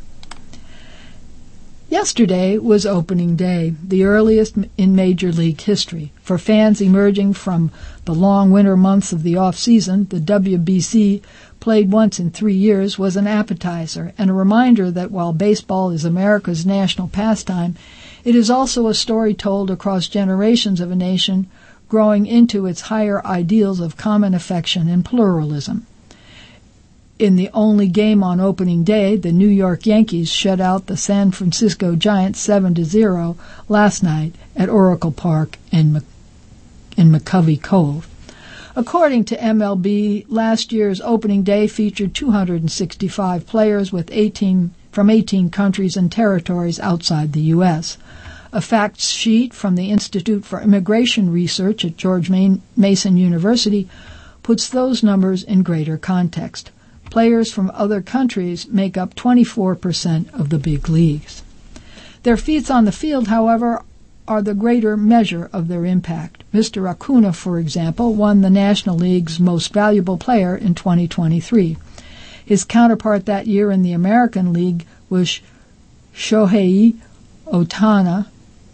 Yesterday was opening day, the earliest in Major League history. For fans emerging from the long winter months of the off-season, the WBC, played once in 3 years, was an appetizer and a reminder that while baseball is America's national pastime, it is also a story told across generations of a nation growing into its higher ideals of common affection and pluralism. In the only game on opening day, the New York Yankees shut out the San Francisco Giants 7-0 last night at Oracle Park in McCovey Cove. According to MLB, last year's opening day featured 265 players from 18 countries and territories outside the U.S. A facts sheet from the Institute for Immigration Research at George Mason University puts those numbers in greater context. Players from other countries make up 24% of the big leagues. Their feats on the field, however, are the greater measure of their impact. Mr. Acuna, for example, won the National League's Most Valuable Player in 2023. His counterpart that year in the American League was Shohei Ohtani,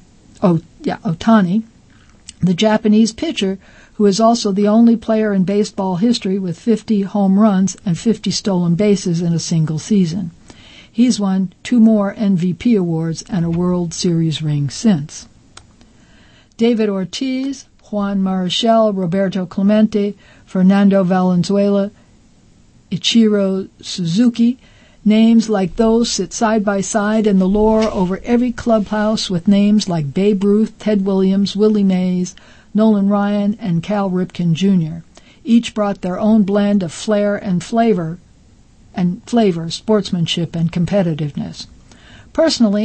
the Japanese pitcher, who is also the only player in baseball history with 50 home runs and 50 stolen bases in a single season. He's won 2 more MVP awards and a World Series ring since. David Ortiz, Juan Marichal, Roberto Clemente, Fernando Valenzuela, Ichiro Suzuki, names like those sit side by side in the lore over every clubhouse with names like Babe Ruth, Ted Williams, Willie Mays, Nolan Ryan, and Cal Ripken Jr. Each brought their own blend of flair, sportsmanship, and competitiveness. Personally,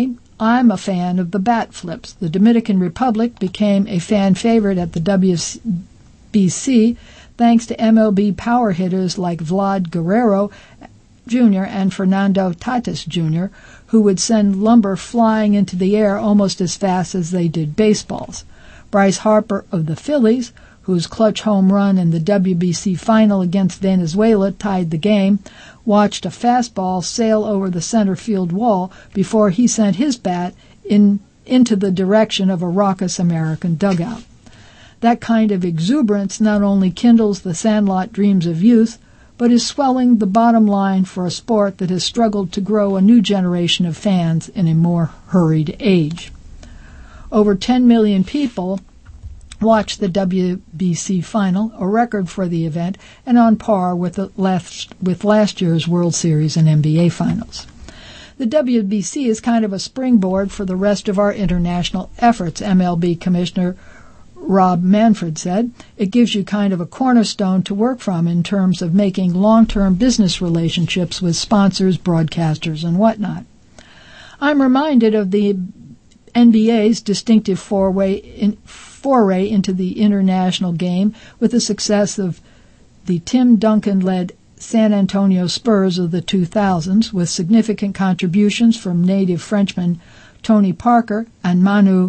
I'm a fan of the bat flips. The Dominican Republic became a fan favorite at the WBC thanks to MLB power hitters like Vlad Guerrero Jr. and Fernando Tatis Jr., who would send lumber flying into the air almost as fast as they did baseballs. Bryce Harper of the Phillies, whose clutch home run in the WBC final against Venezuela tied the game, watched a fastball sail over the center field wall before he sent his bat into the direction of a raucous American dugout. That kind of exuberance not only kindles the sandlot dreams of youth, but is swelling the bottom line for a sport that has struggled to grow a new generation of fans in a more hurried age. Over 10 million people watched the WBC final, a record for the event, and on par with last year's World Series and NBA finals. The WBC is kind of a springboard for the rest of our international efforts, MLB Commissioner Rob Manfred said. It gives you kind of a cornerstone to work from in terms of making long-term business relationships with sponsors, broadcasters, and whatnot. I'm reminded of the NBA's distinctive foray into the international game with the success of the Tim Duncan-led San Antonio Spurs of the 2000s, with significant contributions from native Frenchman Tony Parker and Manu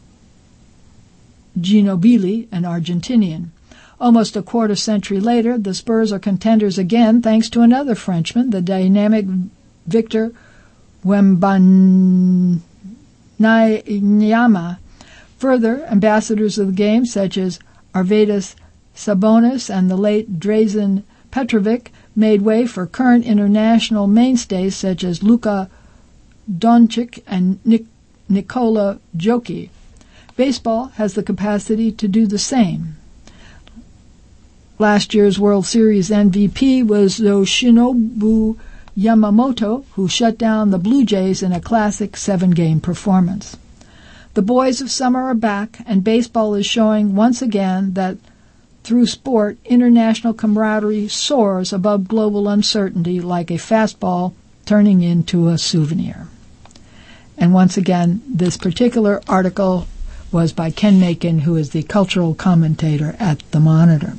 Ginobili, an Argentinian. Almost a quarter century later, the Spurs are contenders again thanks to another Frenchman, the dynamic Victor Wembanyama. Further, ambassadors of the game such as Arvydas Sabonis and the late Drazen Petrovic made way for current international mainstays such as Luka Doncic and Nikola Jokic. Baseball has the capacity to do the same. Last year's World Series MVP was Yoshinobu Yamamoto, who shut down the Blue Jays in a classic 7-game performance. The boys of summer are back, and baseball is showing once again that through sport, international camaraderie soars above global uncertainty like a fastball turning into a souvenir. And once again, this particular article was by Ken Macon, who is the cultural commentator at The Monitor.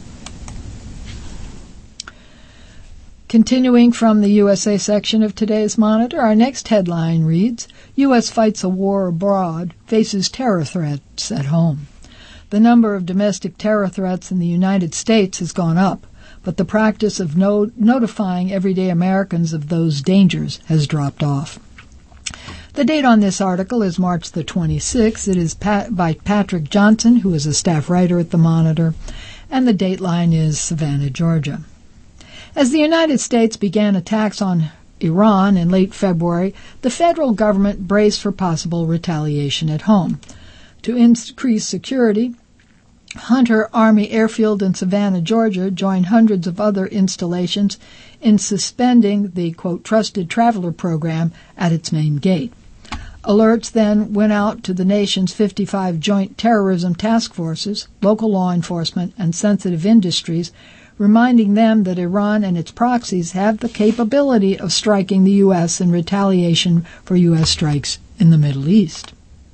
Continuing from the USA section of today's Monitor, our next headline reads, U.S. fights a war abroad, faces terror threats at home. The number of domestic terror threats in the United States has gone up, but the practice of notifying everyday Americans of those dangers has dropped off. The date on this article is March the 26th. It is by Patrick Johnson, who is a staff writer at The Monitor, and the dateline is Savannah, Georgia. As the United States began attacks on Iran in late February, the federal government braced for possible retaliation at home. To increase security, Hunter Army Airfield in Savannah, Georgia, joined hundreds of other installations in suspending the, quote, Trusted Traveler program at its main gate. Alerts then went out to the nation's 55 joint terrorism task forces, local law enforcement, and sensitive industries, reminding them that Iran and its proxies have the capability of striking the U.S. in retaliation for U.S. strikes in the Middle East.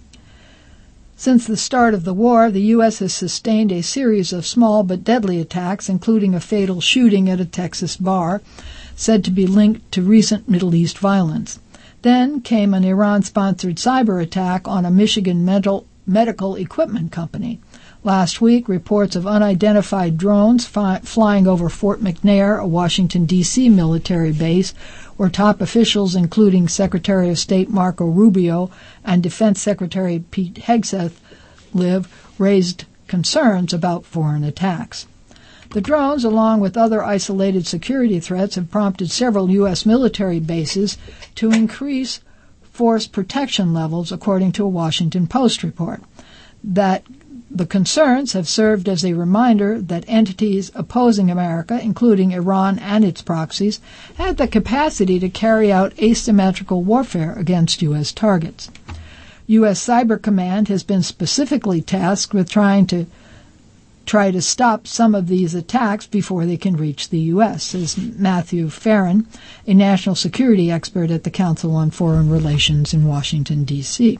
Since the start of the war, the U.S. has sustained a series of small but deadly attacks, including a fatal shooting at a Texas bar, said to be linked to recent Middle East violence. Then came an Iran-sponsored cyber attack on a Michigan medical equipment company. Last week, reports of unidentified drones flying over Fort McNair, a Washington, D.C. military base, where top officials, including Secretary of State Marco Rubio and Defense Secretary Pete Hegseth, live, raised concerns about foreign attacks. The drones, along with other isolated security threats, have prompted several U.S. military bases to increase force protection levels, according to a Washington Post report. That the concerns have served as a reminder that entities opposing America, including Iran and its proxies, had the capacity to carry out asymmetrical warfare against U.S. targets. U.S. Cyber Command has been specifically tasked with trying to try to stop some of these attacks before they can reach the U.S., says Matthew Farron, a national security expert at the Council on Foreign Relations in Washington, D.C.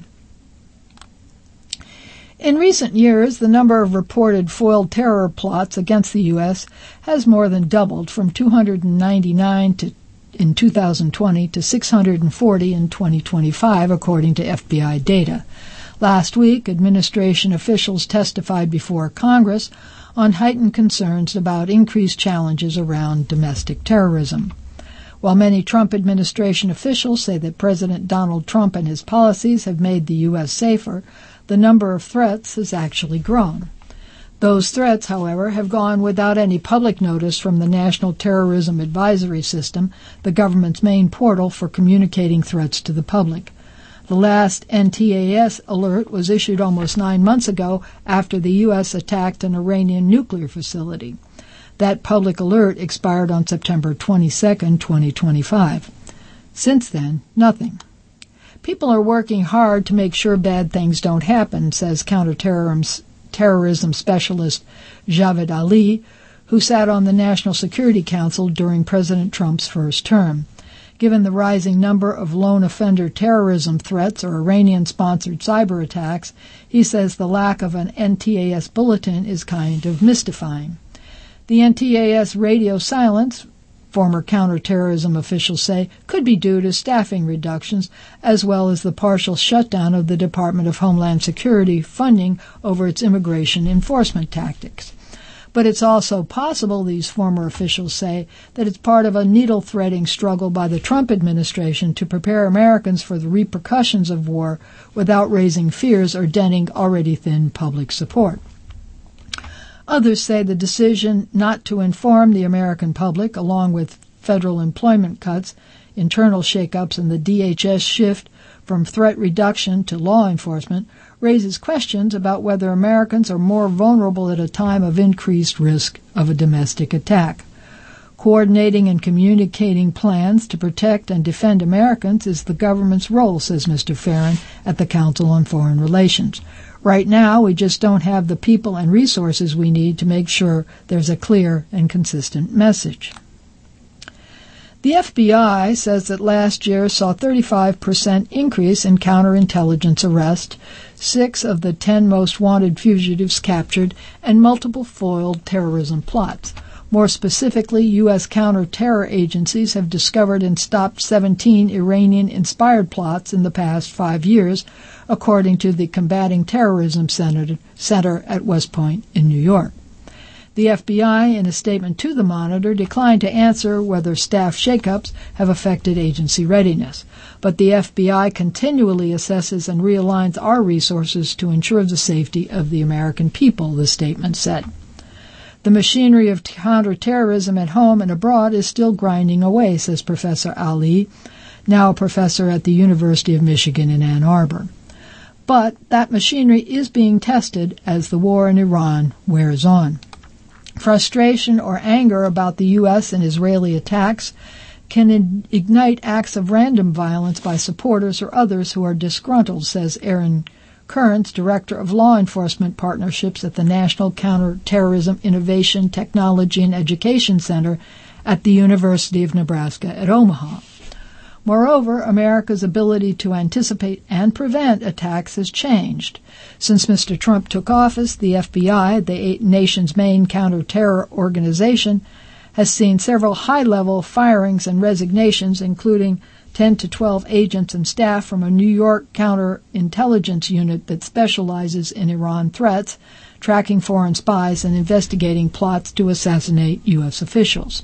In recent years, the number of reported foiled terror plots against the U.S. has more than doubled from 299 in 2020 to 640 in 2025, according to FBI data. Last week, administration officials testified before Congress on heightened concerns about increased challenges around domestic terrorism. While many Trump administration officials say that President Donald Trump and his policies have made the U.S. safer, the number of threats has actually grown. Those threats, however, have gone without any public notice from the National Terrorism Advisory System, the government's main portal for communicating threats to the public. The last NTAS alert was issued almost 9 months ago after the U.S. attacked an Iranian nuclear facility. That public alert expired on September 22, 2025. Since then, nothing. People are working hard to make sure bad things don't happen, says counterterrorism specialist Javed Ali, who sat on the National Security Council during President Trump's first term. Given the rising number of lone offender terrorism threats or Iranian-sponsored cyber attacks, he says the lack of an NTAS bulletin is kind of mystifying. The NTAS radio silence, former counterterrorism officials say, could be due to staffing reductions as well as the partial shutdown of the Department of Homeland Security funding over its immigration enforcement tactics. But it's also possible, these former officials say, that it's part of a needle-threading struggle by the Trump administration to prepare Americans for the repercussions of war without raising fears or denting already thin public support. Others say the decision not to inform the American public, along with federal employment cuts, internal shakeups, and the DHS shift from threat reduction to law enforcement, raises questions about whether Americans are more vulnerable at a time of increased risk of a domestic attack. Coordinating and communicating plans to protect and defend Americans is the government's role, says Mr. Farron at the Council on Foreign Relations. Right now, we just don't have the people and resources we need to make sure there's a clear and consistent message. The FBI says that last year saw a 35% increase in counterintelligence arrests, 6 of the 10 most wanted fugitives captured, and multiple foiled terrorism plots. More specifically, U.S. counter-terror agencies have discovered and stopped 17 Iranian-inspired plots in the past 5 years, according to the Combating Terrorism Center at West Point in New York. The FBI, in a statement to the Monitor, declined to answer whether staff shakeups have affected agency readiness. But the FBI continually assesses and realigns our resources to ensure the safety of the American people, the statement said. The machinery of counterterrorism at home and abroad is still grinding away, says Professor Ali, now a professor at the University of Michigan in Ann Arbor. But that machinery is being tested as the war in Iran wears on. Frustration or anger about the U.S. and Israeli attacks can ignite acts of random violence by supporters or others who are disgruntled, says Aaron Kearns, Director of Law Enforcement Partnerships at the National Counterterrorism Innovation, Technology, and Education Center at the University of Nebraska at Omaha. Moreover, America's ability to anticipate and prevent attacks has changed. Since Mr. Trump took office, the FBI, the nation's main counterterror organization, has seen several high-level firings and resignations, including 10 to 12 agents and staff from a New York counterintelligence unit that specializes in Iran threats, tracking foreign spies, and investigating plots to assassinate U.S. officials.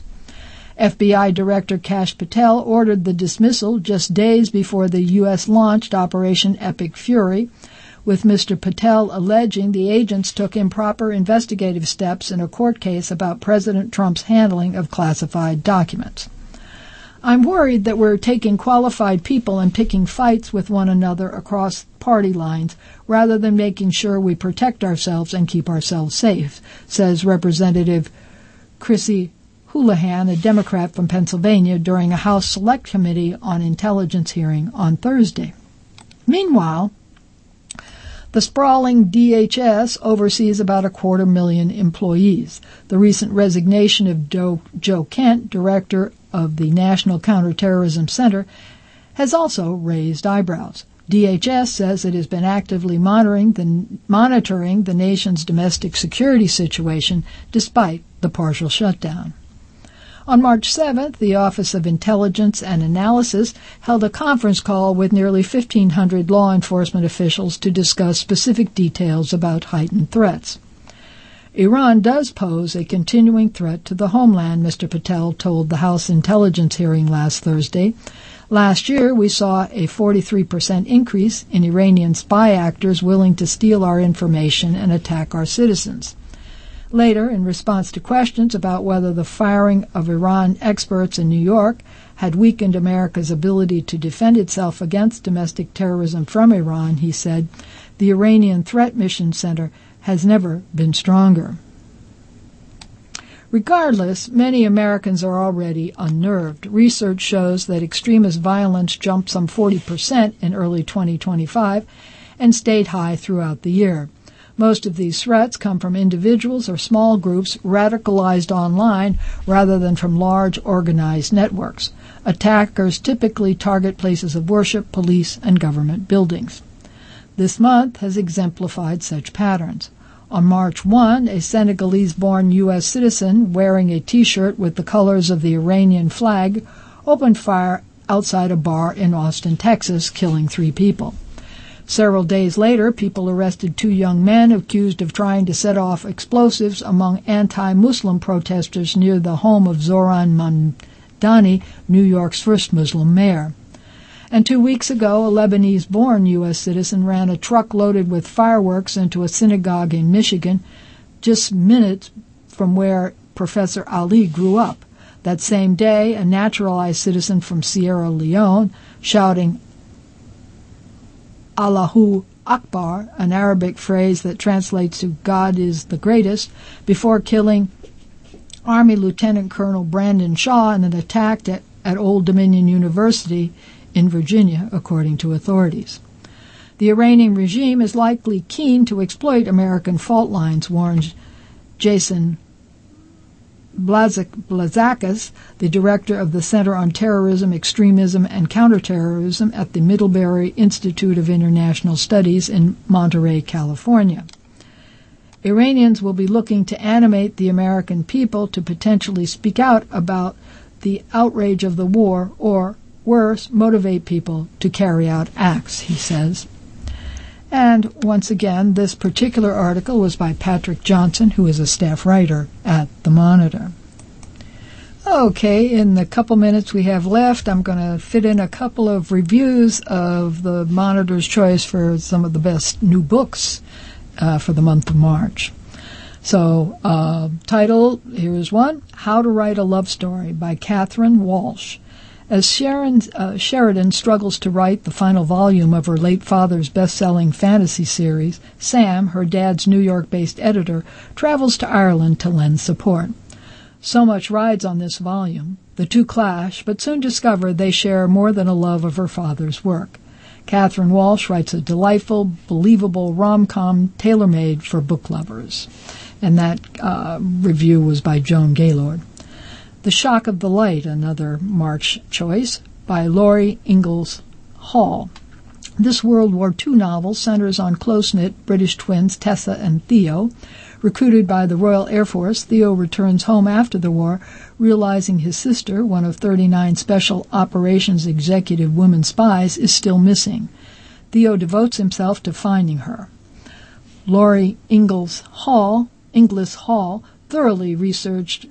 FBI Director Kash Patel ordered the dismissal just days before the U.S. launched Operation Epic Fury, with Mr. Patel alleging the agents took improper investigative steps in a court case about President Trump's handling of classified documents. I'm worried that we're taking qualified people and picking fights with one another across party lines rather than making sure we protect ourselves and keep ourselves safe, says Representative Chrissy Houlihan, a Democrat from Pennsylvania, during a House Select Committee on Intelligence hearing on Thursday. Meanwhile, The sprawling DHS oversees about 250,000 employees. The recent resignation of Joe Kent, director of the National Counterterrorism Center, has also raised eyebrows. DHS says it has been actively monitoring the nation's domestic security situation despite the partial shutdown. On March 7th, the Office of Intelligence and Analysis held a conference call with nearly 1,500 law enforcement officials to discuss specific details about heightened threats. Iran does pose a continuing threat to the homeland, Mr. Patel told the House Intelligence hearing last Thursday. Last year, we saw a 43% increase in Iranian spy actors willing to steal our information and attack our citizens. Later, in response to questions about whether the firing of Iran experts in New York had weakened America's ability to defend itself against domestic terrorism from Iran, he said, "The Iranian Threat Mission Center has never been stronger." Regardless, many Americans are already unnerved. Research shows that extremist violence jumped some 40% in early 2025 and stayed high throughout the year. Most of these threats come from individuals or small groups radicalized online rather than from large organized networks. Attackers typically target places of worship, police, and government buildings. This month has exemplified such patterns. On March 1, a Senegalese-born U.S. citizen wearing a T-shirt with the colors of the Iranian flag opened fire outside a bar in Austin, Texas, killing 3 people. Several days later, people arrested 2 young men accused of trying to set off explosives among anti-Muslim protesters near the home of Zohran Mamdani, New York's first Muslim mayor. And 2 weeks ago, a Lebanese-born U.S. citizen ran a truck loaded with fireworks into a synagogue in Michigan, just minutes from where Professor Ali grew up. That same day, a naturalized citizen from Sierra Leone, shouting Allahu Akbar, an Arabic phrase that translates to God is the greatest, before killing Army Lieutenant Colonel Brandon Shaw in an attack at Old Dominion University in Virginia, according to authorities. The Iranian regime is likely keen to exploit American fault lines, warns Jason Blazakis, the director of the Center on Terrorism, Extremism, and Counterterrorism at the Middlebury Institute of International Studies in Monterey, California. Iranians will be looking to animate the American people to potentially speak out about the outrage of the war, or, worse, motivate people to carry out acts, he says. And once again, this particular article was by Patrick Johnson, who is a staff writer at The Monitor. Okay, in the couple minutes we have left, I'm going to fit in a couple of reviews of the Monitor's choice for some of the best new books for the month of March. So, title, here is one, How to Write a Love Story by Catherine Walsh. As Sheridan struggles to write the final volume of her late father's best-selling fantasy series, Sam, her dad's New York-based editor, travels to Ireland to lend support. So much rides on this volume. The two clash, but soon discover they share more than a love of her father's work. Catherine Walsh writes a delightful, believable rom-com tailor-made for book lovers. And that review was by Joan Gaylord. The Shock of the Light, another March choice, by Laurie Ingalls Hall. This World War II novel centers on close-knit British twins Tessa and Theo. Recruited by the Royal Air Force, Theo returns home after the war, realizing his sister, one of 39 Special Operations Executive women spies, is still missing. Theo devotes himself to finding her. Laurie Ingalls Hall, thoroughly researched,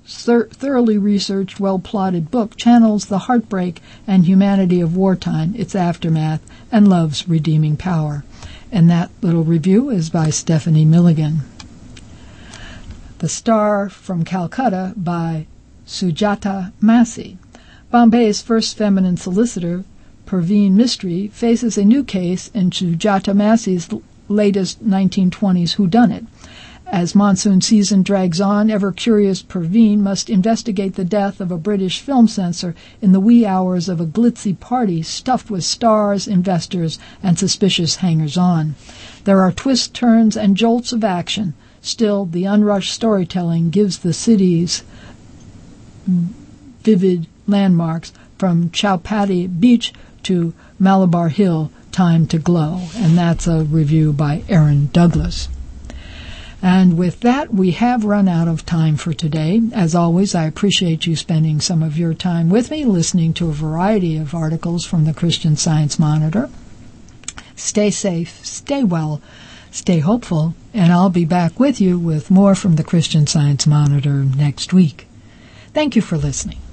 well-plotted book channels the heartbreak and humanity of wartime, its aftermath, and love's redeeming power. And that little review is by Stephanie Milligan. The Star from Calcutta by Sujata Massey. Bombay's first feminine solicitor, Perveen Mistry, faces a new case in Sujata Massey's latest 1920s whodunit. As monsoon season drags on, ever-curious Perveen must investigate the death of a British film censor in the wee hours of a glitzy party stuffed with stars, investors, and suspicious hangers-on. There are twists, turns, and jolts of action. Still, the unrushed storytelling gives the city's vivid landmarks from Chowpatty Beach to Malabar Hill time to glow. And that's a review by Aaron Douglas. And with that, we have run out of time for today. As always, I appreciate you spending some of your time with me, listening to a variety of articles from the Christian Science Monitor. Stay safe, stay well, stay hopeful, and I'll be back with you with more from the Christian Science Monitor next week. Thank you for listening.